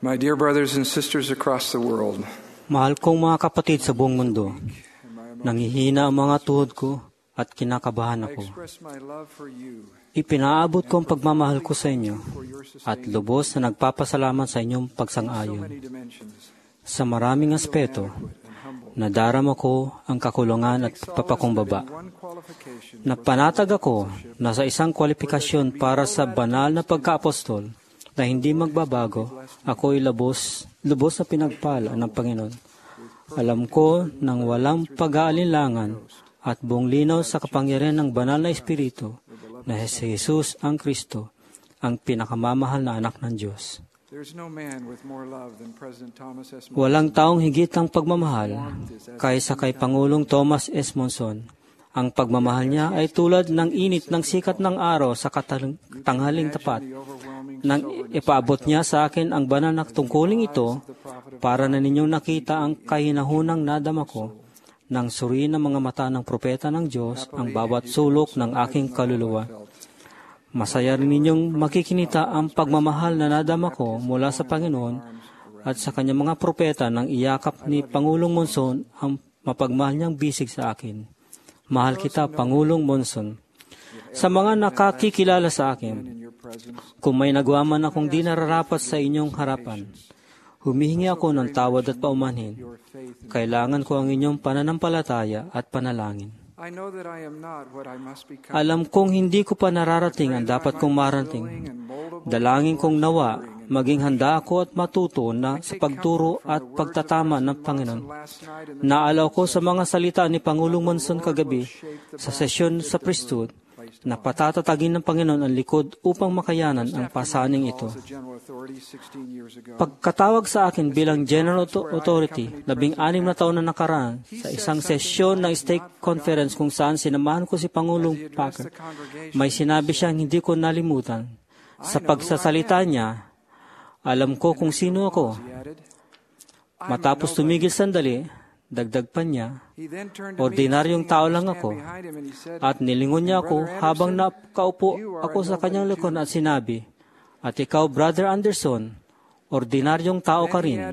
My dear brothers and sisters across the world, Mahal kong mga kapatid sa buong mundo, nangihina ang mga tuhod ko at kinakabahan I ako. express my love for you Ipinaabot ko ang pagmamahal ko sa inyo at lubos na nagpapasalamat sa inyong in so pagsang-ayon. many dimensions. Sa maraming aspeto, nadarama ko ang kakulungan at papakumbaba. One qualification Napanatag ako na sa isang kwalifikasyon para sa banal na pagkaapostol na hindi magbabago, ako'y lubos na pinagpala ng Panginoon. Alam ko nang walang pag-aalinlangan at buong linaw sa kapangyarihan ng banal na Espiritu na si Jesus ang Kristo, ang pinakamamahal na anak ng Diyos. there's no man with more love than President Thomas S. Monson. Walang taong higit ang pagmamahal kaysa kay Pangulong Thomas S. Monson. Ang pagmamahal niya ay tulad ng init ng sikat ng araw sa tanghaling tapat. Nang ipaabot niya sa akin ang banal na tungkuling ito, para na ninyong nakita ang kahinahunang nadama ko, nang suriin ng mga mata ng propeta ng Diyos ang bawat sulok ng aking kaluluwa. Masaya rin ninyong makikinita ang pagmamahal na nadama ko mula sa Panginoon at sa kanyang mga propeta nang iyakap ni Pangulong Monson ang mapagmahal niyang bisig sa akin. Mahal kita, Pangulong Monson. Sa mga nakakikilala sa akin, kung may nagawa man akong di nararapat sa inyong harapan, humihingi ako ng tawad at paumanhin. Kailangan ko ang inyong pananampalataya at panalangin. I know that I am not what I must become. Alam kong hindi ko pa nararating ang dapat kong marating. Dalangin kong nawa, maging handa ako at matuto na sa pagturo at pagtatama ng Panginoon. Naalaw ko sa mga salita ni Pangulong Monson kagabi sa sesyon sa priesthood na patatatagin ng Panginoon ang likod upang makayanan ang pasaning ito. Pagkatawag sa akin bilang General Authority, 16 na taon na nakaraan, sa isang sesyon ng Stake Conference kung saan sinamahan ko si Pangulong Packer, may sinabi siyang hindi ko nalimutan. Sa pagsasalita niya, alam ko kung sino ako. Matapos tumigil sandali, dagdag pa niya, ordinaryong tao lang ako. At nilingon niya ako habang nakaupo ako sa kanyang likod at sinabi, at ikaw, Brother Anderson, ordinaryong tao ka rin.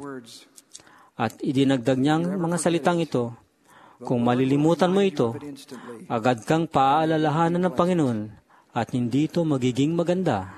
At idinagdag niyang mga salitang ito, kung malilimutan mo ito, agad kang paaalalahanan ng Panginoon at hindi ito magiging maganda.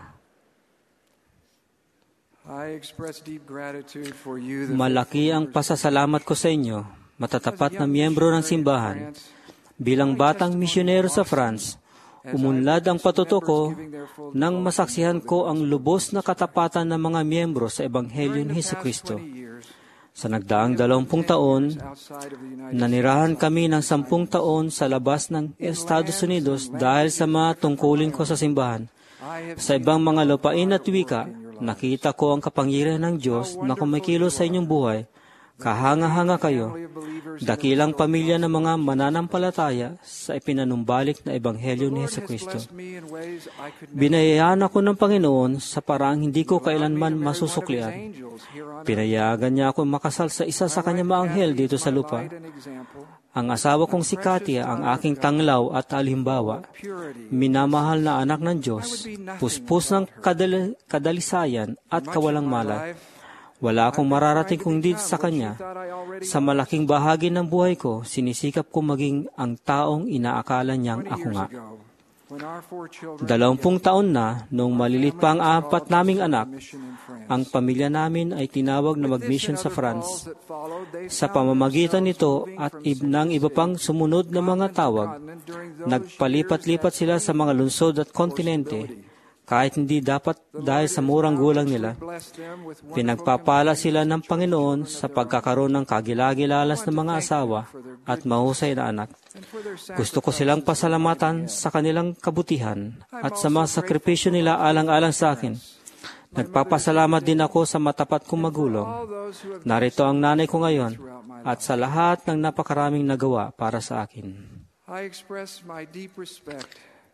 Malaki ang pasasalamat ko sa inyo, matatapat na miyembro ng simbahan. Bilang batang misyonero sa France, umunlad ang patuto ko nang masaksihan ko ang lubos na katapatan ng mga miyembro sa Ebanghelyo ni Jesucristo. Sa nagdaang 20 taon, nanirahan kami ng 10 taon sa labas ng Estados Unidos dahil sa mga tungkulin ko sa simbahan. Sa ibang mga lupain at wika, nakita ko ang kapangyarihan ng Diyos na kumikilos sa inyong buhay. Kahanga-hanga kayo, dakilang pamilya ng mga mananampalataya sa ipinanumbalik na Ebanghelyo ni Jesucristo. Binayaan ako ng Panginoon sa paraang hindi ko kailanman masusuklian. Pinayagan niya ako makasal sa isa sa kanyang mga anghel dito sa lupa. Ang asawa kong si Katia, ang aking tanglaw at halimbawa, minamahal na anak ng Diyos, puspos ng kadalisayan at kawalang malay. Wala akong mararating kundi sa Kanya. Sa malaking bahagi ng buhay ko, sinisikap ko maging ang taong inaakala niyang ako nga. 20 taon na, noong malilit pa ang 4 naming anak, ang pamilya namin ay tinawag na mag-mission sa France. Sa pamamagitan nito at ng iba pang sumunod na mga tawag, nagpalipat-lipat sila sa mga lungsod at kontinente. Kahit hindi dapat dahil sa murang gulang nila, pinagpapala sila ng Panginoon sa pagkakaroon ng kagilagilalas ng mga asawa at mahusay na anak. Gusto ko silang pasalamatan sa kanilang kabutihan at sa mga sakripisyo nila alang-alang sa akin. Nagpapasalamat din ako sa matapat kong magulang. Narito ang nanay ko ngayon at sa lahat ng napakaraming nagawa para sa akin.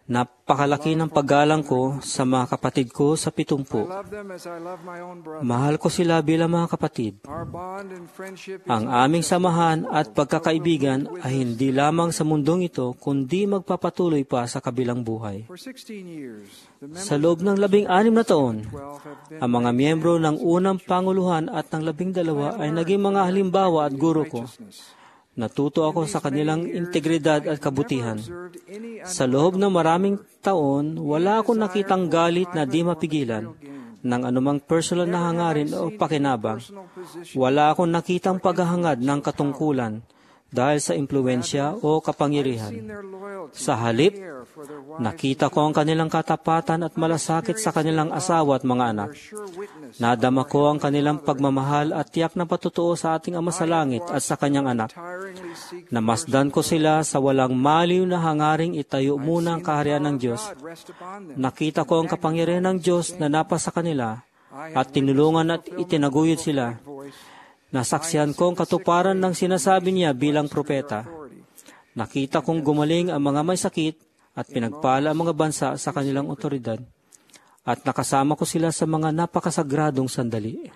Napakalaki ng paggalang ko sa mga kapatid ko sa 70. Mahal ko sila bilang mga kapatid. Ang aming samahan at pagkakaibigan ay hindi lamang sa mundong ito, kundi magpapatuloy pa sa kabilang buhay. Sa loob ng 16 na taon, ang mga miyembro ng unang panguluhan at ng 12 ay naging mga halimbawa at guro ko. Natuto ako sa kanilang integridad at kabutihan. Sa loob ng maraming taon, wala akong nakitang galit na di mapigilan ng anumang personal na hangarin o pakinabang. Wala akong nakitang paghahangad ng katungkulan dahil sa impluensya o kapangyarihan. Sa halip, nakita ko ang kanilang katapatan at malasakit sa kanilang asawa at mga anak. Nadama ko ang kanilang pagmamahal at tiyak na patutuo sa ating Ama sa Langit at sa kanyang anak. Namasdan ko sila sa walang maliw na hangaring itayo muna ang kaharian ng Diyos. Nakita ko ang kapangyarihan ng Diyos na napasa kanila at tinulungan at itinaguyod sila. Nasaksihan ko ang katuparan ng sinasabi niya bilang propeta. Nakita kong gumaling ang mga may sakit at pinagpala ang mga bansa sa kanilang otoridad. At nakasama ko sila sa mga napakasagradong sandali.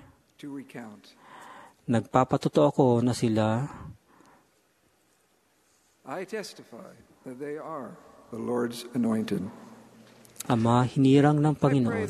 Nagpapatuto ako na sila I testify that they are the Lord's anointed. Ama, hinirang ng Panginoon.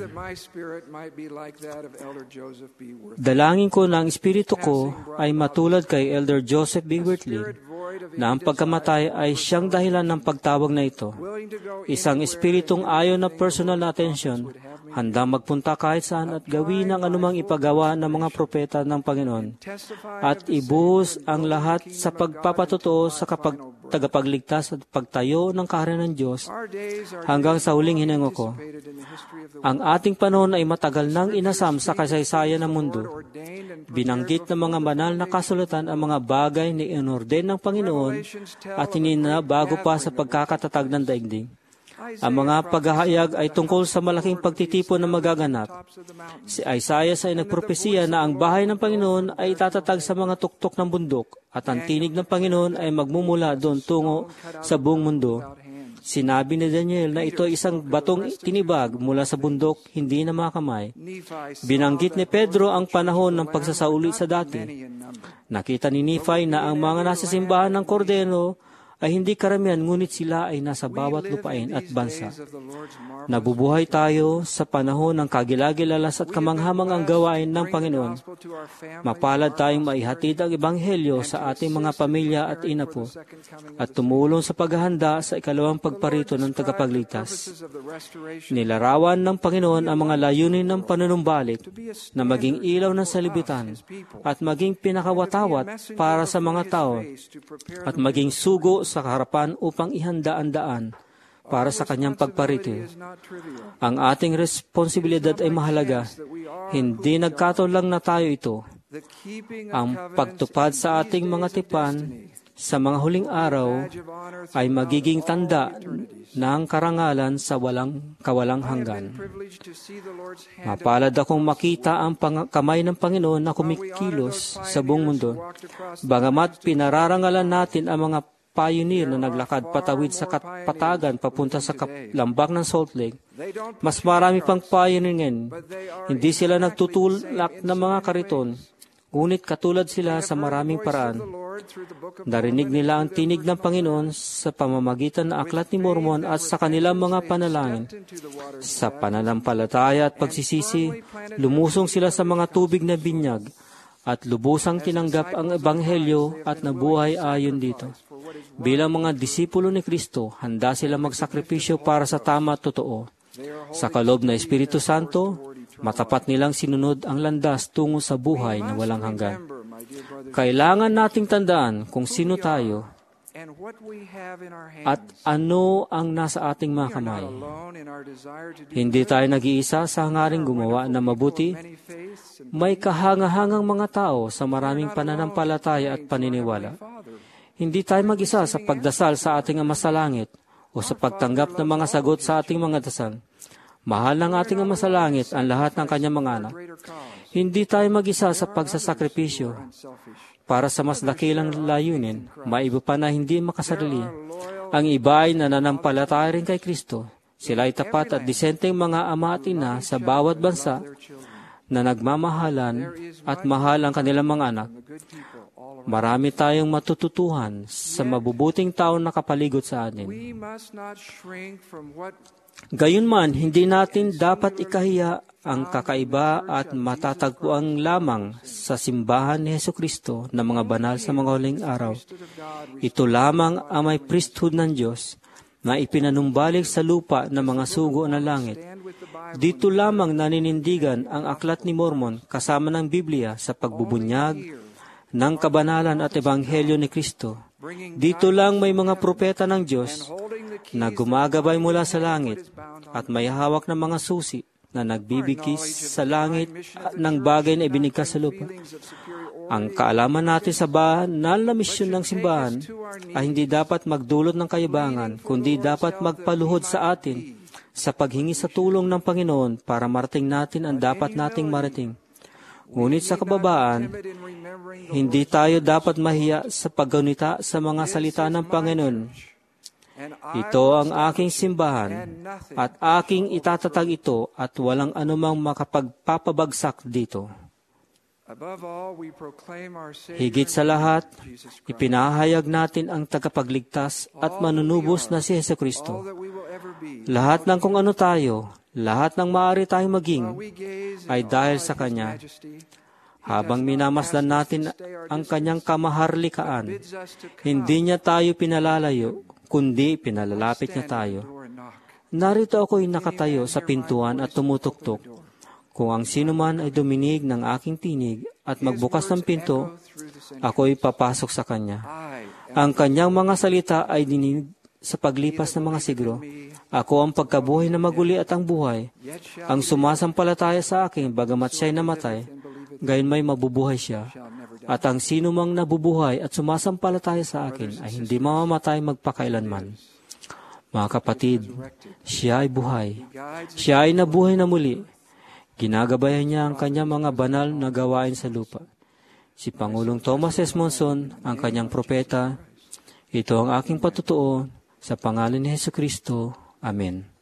Dalangin ko na ang espiritu ko ay matulad kay Elder Joseph B. Wirthley, na ang pagkamatay ay siyang dahilan ng pagtawag na ito. Isang espiritong ayaw na personal na atensyon, handang magpunta kahit saan at gawin ang anumang ipagawa ng mga propeta ng Panginoon, at ibuhos ang lahat sa pagpapatotoo sa tagapagligtas at pagtayo ng kaharian ng Diyos hanggang sa huling hiningo ko. Ang ating panahon ay matagal nang inasam sa kasaysayan ng mundo. Binanggit ng mga banal na kasulatan ang mga bagay na inorden ng Panginoon at bago pa sa pagkakatatag ng daigdig. Ang mga paghahayag ay tungkol sa malaking pagtitipon na magaganap. Si Isaiah ay nagpropesiya na ang bahay ng Panginoon ay tatatag sa mga tuktok ng bundok at ang tinig ng Panginoon ay magmumula doon tungo sa buong mundo. Sinabi ni Daniel na ito ay isang batong tinibag mula sa bundok, hindi na makamay. Binanggit ni Pedro ang panahon ng pagsasauli sa dati. Nakita ni Nephi na ang mga nasa simbahan ng Kordero ay hindi karamihan, ngunit sila ay nasa bawat lupain at bansa. Nabubuhay tayo sa panahon ng kagilagilalas at kamanghamangang gawain ng Panginoon. Mapalad tayong maihatid ang Ebanghelyo sa ating mga pamilya at inapo at tumulong sa paghahanda sa ikalawang pagparito ng tagapagligtas. Nilarawan ng Panginoon ang mga layunin ng panunumbalik na maging ilaw ng salibutan at maging pinakawatawat para sa mga tao at maging sugo sa harapan upang ihanda ang daan para sa kanyang pagparito. Ang ating responsibilidad ay mahalaga. Hindi nagkataon lang na tayo ito. Ang pagtupad sa ating mga tipan sa mga huling araw ay magiging tanda ng karangalan sa kawalang hanggan. Mapalad akong makita ang kamay ng Panginoon na kumikilos sa buong mundo. Bagamat pinararangalan natin ang mga pioneer na naglakad patawid sa patagan papunta sa lambak ng Salt Lake, mas marami pang pioneer ngayon. Hindi sila nagtutulak ng mga kariton, ngunit katulad sila sa maraming paraan. Narinig nila ang tinig ng Panginoon sa pamamagitan ng Aklat ni Mormon at sa kanilang mga panalangin. Sa pananampalataya at pagsisisi, lumusong sila sa mga tubig na binyag at lubusang tinanggap ang Ebanghelyo at nabuhay ayon dito. Bilang mga disipulo ni Kristo, handa sila magsakripisyo para sa tama at totoo. Sa kaloob na Espiritu Santo, matapat nilang sinunod ang landas tungo sa buhay na walang hanggan. Kailangan nating tandaan kung sino tayo at ano ang nasa ating mga kamay. Hindi tayo nag-iisa sa hangaring gumawa na mabuti. May kahangahangang mga tao sa maraming pananampalataya at paniniwala. Hindi tayo mag-isa sa pagdasal sa ating Ama sa Langit o sa pagtanggap ng mga sagot sa ating mga dasal. Mahal ng ating Ama sa Langit ang lahat ng kanyang mga anak. Hindi tayo mag-isa sa pagsasakripisyo para sa mas dakilang layunin, maiba pa na hindi makasarili. Ang iba ay nananampalataya rin kay Kristo. Sila ay tapat at disenteng mga ama at ina sa bawat bansa na nagmamahalan at mahal ang kanilang mga anak. Marami tayong matututuhan sa mabubuting taong nakapaligid sa atin. Gayunman, hindi natin dapat ikahiya ang kakaiba at matatagpuan lamang sa simbahan ni Jesucristo na mga banal sa mga huling araw. Ito lamang ang may priesthood ng Diyos na ipinanumbalik sa lupa ng mga sugo ng langit. Dito lamang naninindigan ang aklat ni Mormon kasama ng Biblia sa pagbubunyag ng kabanalan at ebanghelyo ni Kristo. Dito lang may mga propeta ng Diyos na gumagabay mula sa langit at may hawak ng mga susi na nagbibigkis sa langit ng bagay na ibinigkas sa lupa. Ang kaalaman natin sa banal na misyon ng simbahan ay hindi dapat magdulot ng kayabangan, kundi dapat magpaluhod sa atin sa paghingi sa tulong ng Panginoon para marating natin ang dapat nating marating. Ngunit sa kababaan, hindi tayo dapat mahiya sa paggunita sa mga salita ng Panginoon. Ito ang aking simbahan at aking itatatag ito at walang anumang makapagpapabagsak dito. Higit sa lahat, ipinahayag natin ang tagapagligtas at manunubos na si Jesucristo. Lahat ng kung ano tayo, lahat ng maaari tayong maging, ay dahil sa Kanya. Habang minamasdan natin ang Kanyang kamaharlikaan, hindi niya tayo pinalalayo, kundi pinalalapit niya tayo. Narito ako'y nakatayo sa pintuan at tumutuktok. Kung ang sino man ay duminig ng aking tinig at magbukas ng pinto, ako'y papasok sa Kanya. Ang Kanyang mga salita ay dinig sa paglipas ng mga siglo. Ako ang pagkabuhay na maguli at ang buhay. Ang sumasampalataya sa akin, bagamat siya'y namatay, gayon may mabubuhay siya. At ang sino mang nabubuhay at sumasampalataya sa akin ay hindi mamamatay magpakailanman. Mga kapatid, siya ay buhay. Siya ay nabuhay na muli. Ginagabayan niya ang kanyang mga banal na gawain sa lupa. Si Pangulong Thomas S. Monson, ang kanyang propeta, ito ang aking patutuo sa pangalan ni Jesucristo. Amen.